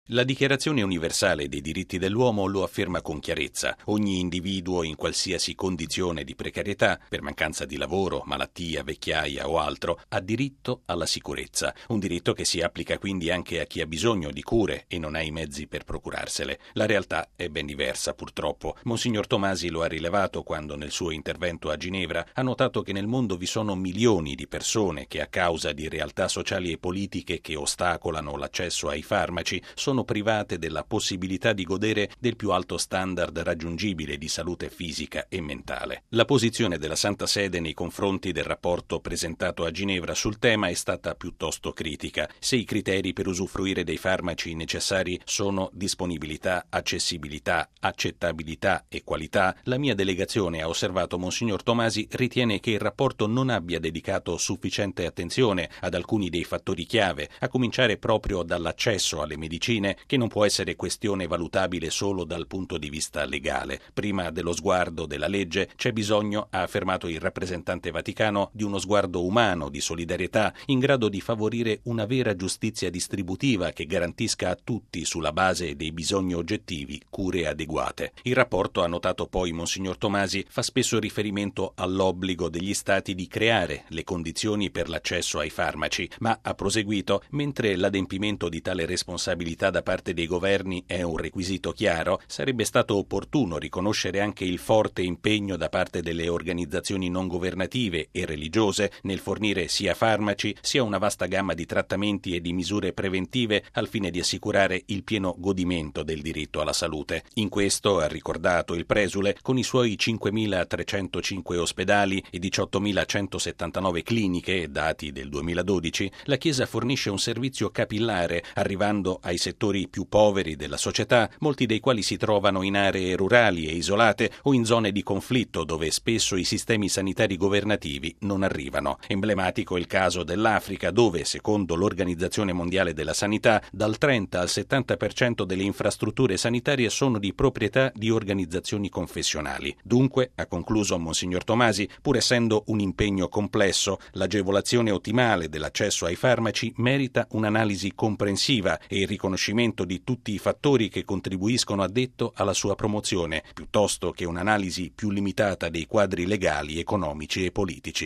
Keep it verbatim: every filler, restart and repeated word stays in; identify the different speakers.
Speaker 1: La Dichiarazione universale dei diritti dell'uomo lo afferma con chiarezza. Ogni individuo in qualsiasi condizione di precarietà, per mancanza di lavoro, malattia, vecchiaia o altro, ha diritto alla sicurezza. Un diritto che si applica quindi anche a chi ha bisogno di cure e non ha i mezzi per procurarsele. La realtà è ben diversa, purtroppo. Monsignor Tomasi lo ha rilevato quando nel suo intervento a Ginevra ha notato che nel mondo vi sono milioni di persone che a causa di realtà sociali e politiche che ostacolano l'accesso ai farmaci sono private della possibilità di godere del più alto standard raggiungibile di salute fisica e mentale. La posizione della Santa Sede nei confronti del rapporto presentato a Ginevra sul tema è stata piuttosto critica. Se i criteri per usufruire dei farmaci necessari sono disponibilità, accessibilità, accettabilità e qualità, la mia delegazione, ha osservato Monsignor Tomasi, ritiene che il rapporto non abbia dedicato sufficiente attenzione ad alcuni dei fattori chiave, a cominciare proprio dall'accesso alle medicine, che non può essere questione valutabile solo dal punto di vista legale. Prima dello sguardo della legge c'è bisogno, ha affermato il rappresentante vaticano, di uno sguardo umano, di solidarietà, in grado di favorire una vera giustizia distributiva che garantisca a tutti, sulla base dei bisogni oggettivi, cure adeguate. Il rapporto, ha notato poi Monsignor Tomasi, fa spesso riferimento all'obbligo degli Stati di creare le condizioni per l'accesso ai farmaci, ma ha proseguito: mentre l'adempimento di tale responsabilità da parte dei governi è un requisito chiaro, sarebbe stato opportuno riconoscere anche il forte impegno da parte delle organizzazioni non governative e religiose nel fornire sia farmaci sia una vasta gamma di trattamenti e di misure preventive al fine di assicurare il pieno godimento del diritto alla salute. In questo, ha ricordato il presule, con i suoi cinquemilatrecentocinque ospedali e diciottomilacentosettantanove cliniche, dati del duemiladodici, la Chiesa fornisce un servizio capillare, arrivando ai settori più poveri della società, molti dei quali si trovano in aree rurali e isolate o in zone di conflitto dove spesso i sistemi sanitari governativi non arrivano. Emblematico il caso dell'Africa, dove, secondo l'Organizzazione Mondiale della Sanità, dal trenta al settanta per cento delle infrastrutture sanitarie sono di proprietà di organizzazioni confessionali. Dunque, ha concluso Monsignor Tomasi, pur essendo un impegno complesso, l'agevolazione ottimale dell'accesso ai farmaci merita un'analisi comprensiva e il riconoscimento di tutti i fattori che contribuiscono, ha detto, alla sua promozione, piuttosto che un'analisi più limitata dei quadri legali, economici e politici.